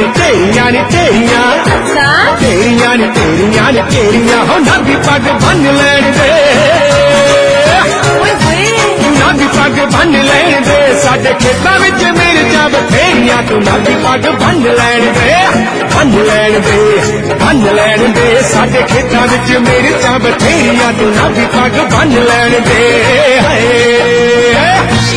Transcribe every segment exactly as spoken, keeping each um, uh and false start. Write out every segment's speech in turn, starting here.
तेरियां नी तेरियां तेरियां नी तेरियां नी तेरियां हो नाभी पग बन लैन दे नाभी पग बन लैन दे साडे खेतां विच मिर्चां बथेरियां तू नाभी पग बन लैन दे बन लैन दे बन लैन दे साडे खेतां विच मिर्चां बथेरियां तू नाभी पग बन लैन दे हाय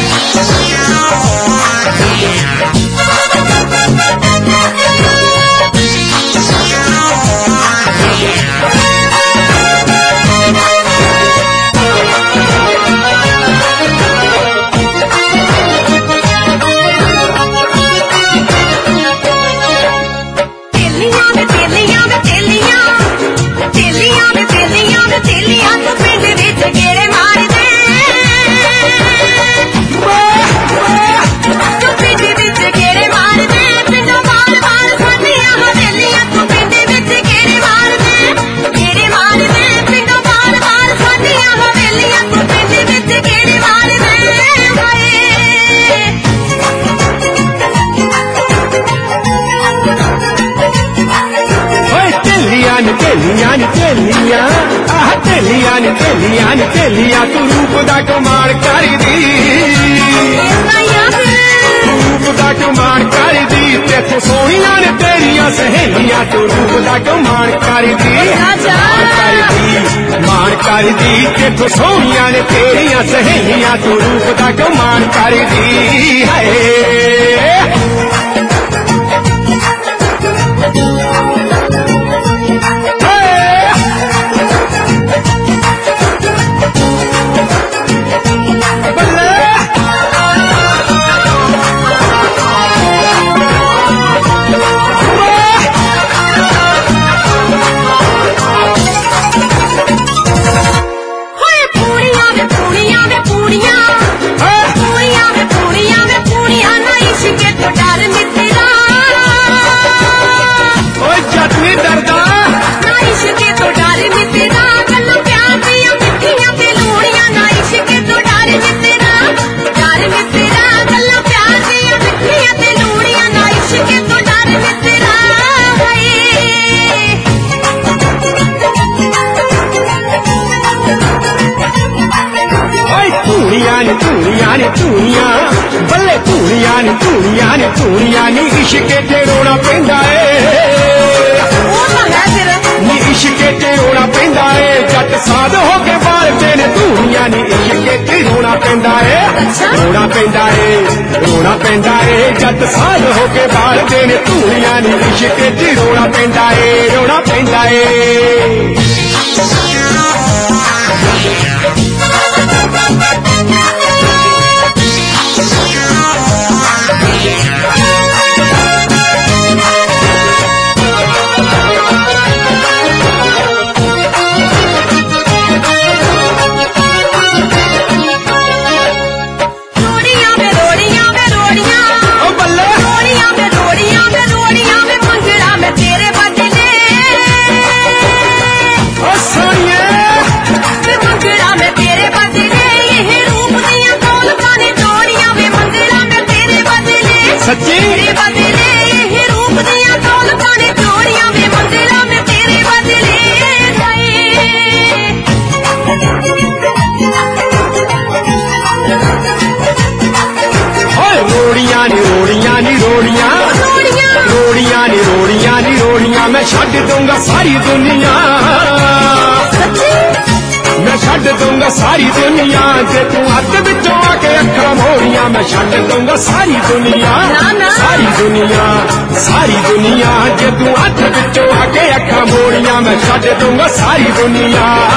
तेलियां नी तेलियां आह तेलियां नी तेलियां नी तेलियां तू रूप दा कमाल कर दी रूप दा कमाल कर दी तेथों सोहणियां ने तेरियां सहेलियां तू रूप दा कमाल कर दी कर दी मान कर दी तेथों सोहणियां ने तेरियां सहेलियां तू रूप दा कमाल कर दी हाय धूड़ियां नी धूड़ियां बल्ले धूड़ियां नी धूड़ियां नी धूड़ियां नी इश्के ते रोना पैंदा ए नी इश्के ते रोना पैंदा ए जट साध हो के बालदे ने धूड़ियां नी इश्के ते रोना पैंदा ए रोना पैंदा ए रोना पैंदा ए जट साध हो के बालदे ने धूड़ियां नी इश्के ते रोना पैंदा ए रोना पैंदा ए मैं छड्ड दूंगा सारी दुनिया मैं छड्ड दूंगा सारी दुनिया जे तू हद विचों आके अखां मोड़ियां मैं छड्ड दूंगा सारी दुनिया सारी दुनिया सारी दुनिया जे तू हद विचों आके अखां मोड़ियां मैं छड्ड दूंगा सारी दुनिया